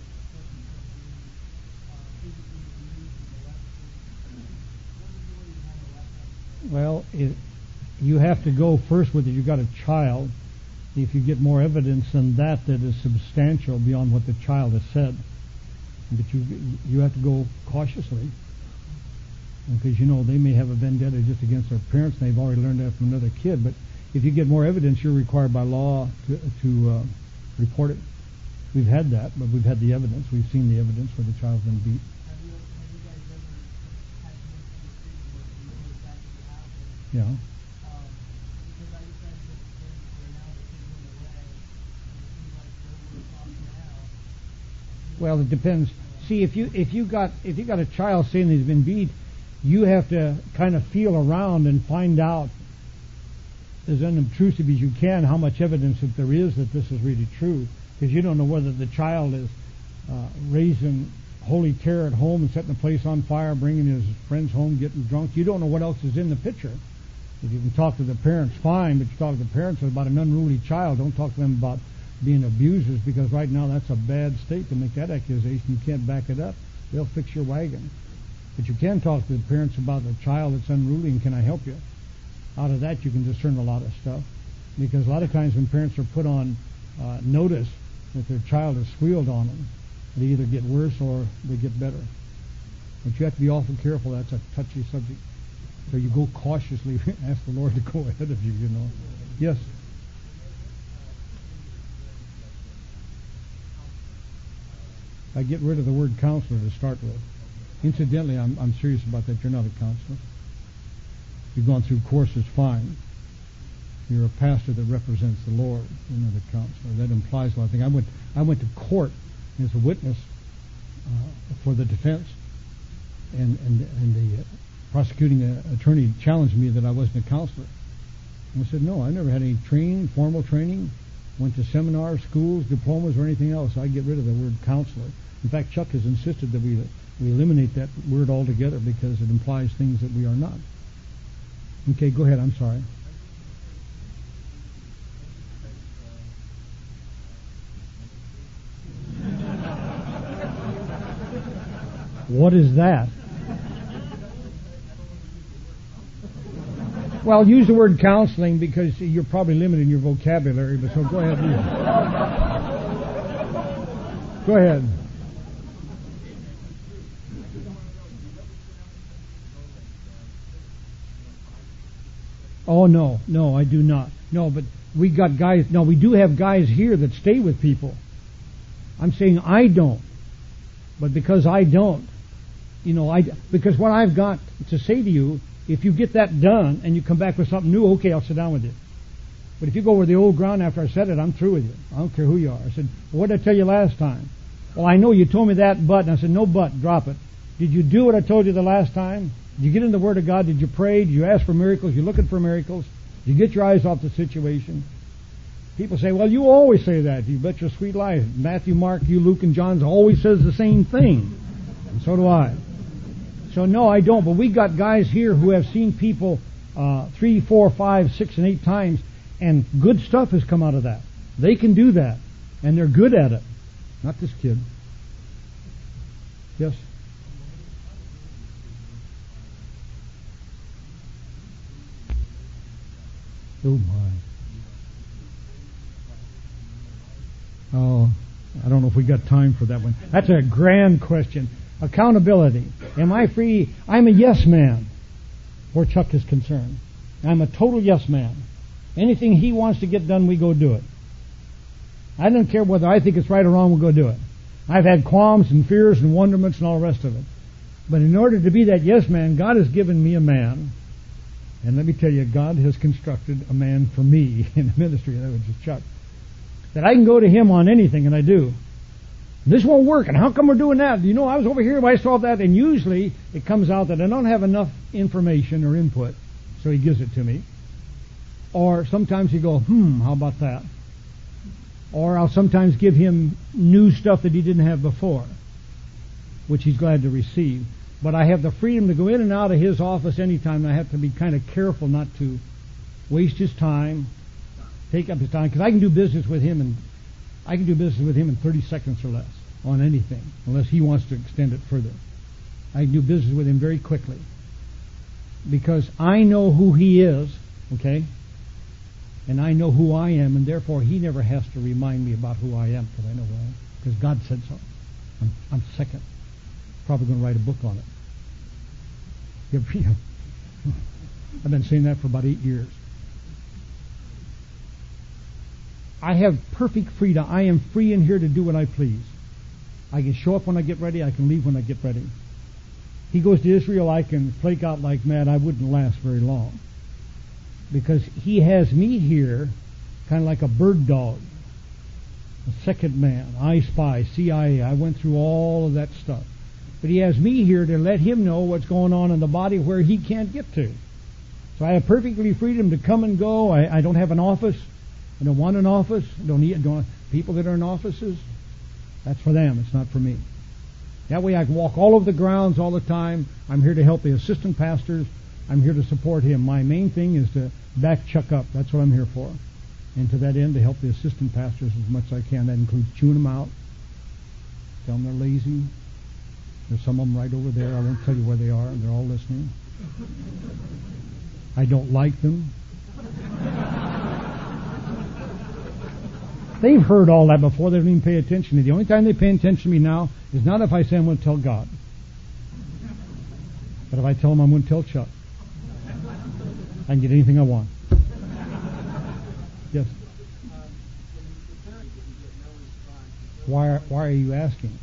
physically abused and molested? What is the way you handle that kind of stuff? Well, you have to go first with it. You've got a child. If you get more evidence than that is substantial beyond what the child has said, but you have to go cautiously, because you know they may have a vendetta just against their parents, and they've already learned that from another kid. But if you get more evidence, you're required by law to report it. We've had that, but we've had the evidence. We've seen the evidence where the child's been beat. Have you guys ever had to make a decision where you know it's actually happened? Yeah. Because I just had to experience where now the kids went away, and it seems like they're worse off now. Well, it depends. See, if you got a child saying he's been beat, you have to kind of feel around and find out as unobtrusive as you can how much evidence that there is that this is really true, because you don't know whether the child is raising holy terror at home and setting the place on fire, bringing his friends home, getting drunk. You don't know what else is in the picture. If you can talk to the parents, fine, but you talk to the parents about an unruly child. Don't talk to them about being abusers, because right now that's a bad state to make that accusation. You can't back it up. They'll fix your wagon. But you can talk to the parents about the child that's unruly, and can I help you? Out of that you can discern a lot of stuff, because a lot of times when parents are put on notice that their child has squealed on them, they either get worse or they get better. But you have to be awful careful. That's a touchy subject. So you go cautiously, ask the Lord to go ahead of you, you know. Yes? I get rid of the word counselor to start with. Incidentally, I'm serious about that. You're not a counselor. You've gone through courses, fine. You're a pastor that represents the Lord. You're not a counselor. That implies a lot of things. I went to court as a witness for the defense, and the prosecuting attorney challenged me that I wasn't a counselor. And I said, no, I never had any training, formal training, went to seminars, schools, diplomas, or anything else. I get rid of the word counselor. In fact, Chuck has insisted that we eliminate that word altogether, because it implies things that we are not. Okay, go ahead. I'm sorry. What is that? Well, use the word counseling, because you're probably limiting your vocabulary, but so go ahead. Go ahead. Oh, no, I do not. No, but we got guys, no, we do have guys here that stay with people. I'm saying I don't. But because I don't, you know, because what I've got to say to you, if you get that done and you come back with something new, okay, I'll sit down with you. But if you go over the old ground after I said it, I'm through with you. I don't care who you are. I said, what did I tell you last time? Well, I know you told me that, but. And I said, no but, drop it. Did you do what I told you the last time? Did you get in the Word of God? Did you pray? Did you ask for miracles? You looking for miracles? Did you get your eyes off the situation? People say, well, you always say that. You bet your sweet life. Matthew, Mark, you, Luke, and John always says the same thing. And so do I. So no, I don't. But we got guys here who have seen people 3, 4, 5, 6, and 8 times, and good stuff has come out of that. They can do that, and they're good at it. Not this kid. Yes? Oh my. Oh, I don't know if we got time for that one. That's a grand question. Accountability. Am I free? I'm a yes man where Chuck is concerned. I'm a total yes man. Anything he wants to get done, we go do it. I don't care whether I think it's right or wrong, we'll go do it. I've had qualms and fears and wonderments and all the rest of it. But in order to be that yes man, God has given me a man. And let me tell you, God has constructed a man for me in the ministry, that was just Chuck, that I can go to him on anything, and I do. This won't work, and how come we're doing that? You know, I was over here, I saw that, and usually it comes out that I don't have enough information or input, so he gives it to me. Or sometimes you go, how about that? Or I'll sometimes give him new stuff that he didn't have before, which he's glad to receive. But I have the freedom to go in and out of his office anytime, and I have to be kind of careful not to waste his time, take up his time, because I can do business with him in 30 seconds or less on anything, unless he wants to extend it further. I can do business with him very quickly because I know who he is, okay, and I know who I am, and therefore he never has to remind me about who I am, because I know who I am, because God said so. I'm second. Probably going to write a book on it. I've been saying that for about 8 years. I have perfect freedom. I am free in here to do what I please. I can show up when I get ready. I can leave when I get ready. He goes to Israel, I can flake out like mad. I wouldn't last very long. Because he has me here kind of like a bird dog. A second man, I Spy, CIA. I went through all of that stuff. But he has me here to let him know what's going on in the body where he can't get to. So I have perfectly freedom to come and go. I don't have an office. I don't want an office. I don't want people that are in offices. That's for them. It's not for me. That way I can walk all over the grounds all the time. I'm here to help the assistant pastors. I'm here to support him. My main thing is to back Chuck up. That's what I'm here for. And to that end, to help the assistant pastors as much as I can. That includes chewing them out, tell them they're lazy. There's some of them right over there. I won't tell you where they are. They're all listening. I don't like them. They've heard all that before. They don't even pay attention to me. The only time they pay attention to me now is not if I say I'm going to tell God, but if I tell them I'm going to tell Chuck. I can get anything I want. Yes. Why are you asking?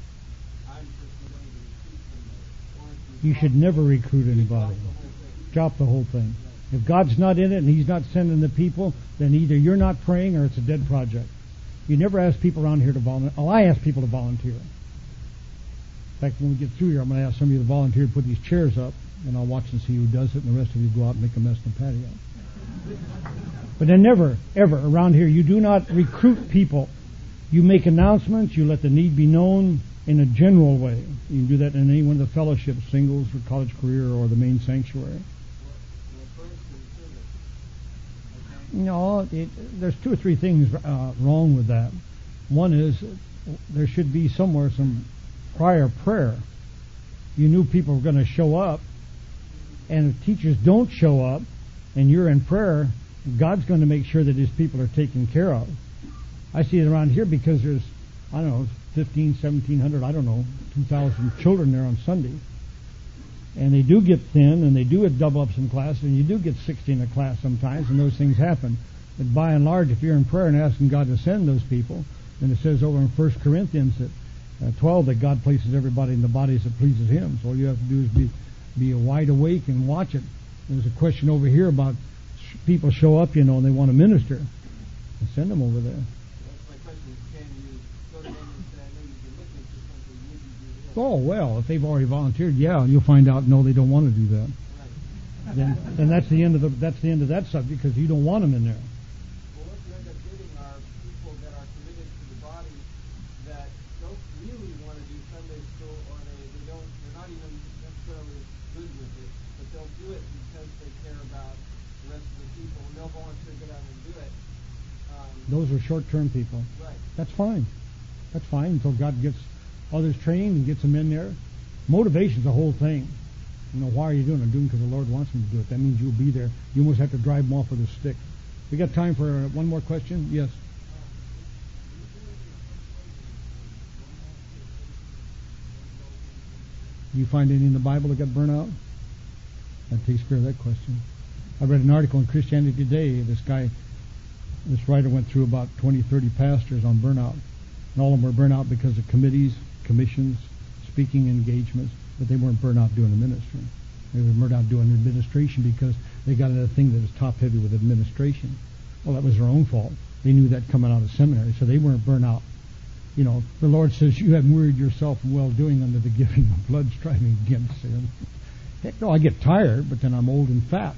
You should never recruit anybody. Drop the whole thing. If God's not in it and He's not sending the people, then either you're not praying or it's a dead project. You never ask people around here to volunteer. Oh, I ask people to volunteer. In fact, when we get through here, I'm going to ask somebody to volunteer to put these chairs up, and I'll watch and see who does it, and the rest of you go out and make a mess in the patio. But then never, ever, around here, you do not recruit people. You make announcements, you let the need be known in a general way. You can do that in any one of the fellowships, singles or college career or the main sanctuary. No, there's 2 or 3 things wrong with that. One is there should be somewhere some prior prayer. You knew people were going to show up, and if teachers don't show up and you're in prayer, God's going to make sure that His people are taken care of. I see it around here because there's, 15, 1,700, 2,000 children there on Sunday. And they do get thin, and they do double up some classes, and you do get 60 in a class sometimes, and those things happen. But by and large, if you're in prayer and asking God to send those people, then it says over in 1 Corinthians that 12 that God places everybody in the bodies that pleases Him. So all you have to do is be wide awake and watch it. There's a question over here about people show up, and they want to minister. Send them over there. That's my question. Can you go to them and say, I know you've been looking for something, would you do this? Oh, well, if they've already volunteered, yeah, you'll find out, no, they don't want to do that. Right. Then that's the end of that subject, because you don't want them in there. Well, what you end up getting are people that are committed to the body that don't really want to do Sunday school, or they're not even necessarily good with it, but they'll do it because they care about the rest of the people, and they'll volunteer to get out and do it. Those are short-term people. Right. That's fine. That's fine until God gets others trained and gets them in there. Motivation's the whole thing. You know, why are you doing it? I'm doing it because the Lord wants me to do it. That means you'll be there. You almost have to drive them off with a stick. We got time for one more question? Yes. Do you find any in the Bible that got burnt out? That takes care of that question. I read an article in Christianity Today. This writer went through about 20, 30 pastors on burnout. And all of them were burnt out because of committees, commissions, speaking engagements, but they weren't burnt out doing the ministry. They were burnt out doing administration because they got into a thing that was top-heavy with administration. Well, that was their own fault. They knew that coming out of seminary, so they weren't burnt out. You know, the Lord says, you have wearied yourself in well-doing under the giving of blood, striving against sin. Heck no, I get tired, but then I'm old and fat.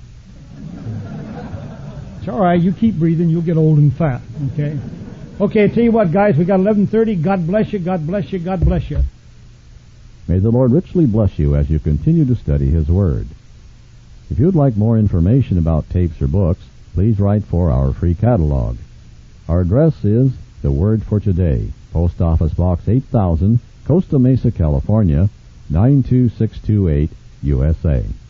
It's all right. You keep breathing. You'll get old and fat. Okay? Okay, I tell you what, guys. We got 11:30. God bless you. God bless you. God bless you. May the Lord richly bless you as you continue to study His Word. If you'd like more information about tapes or books, please write for our free catalog. Our address is The Word for Today, Post Office Box 8000, Costa Mesa, California, 92628, USA.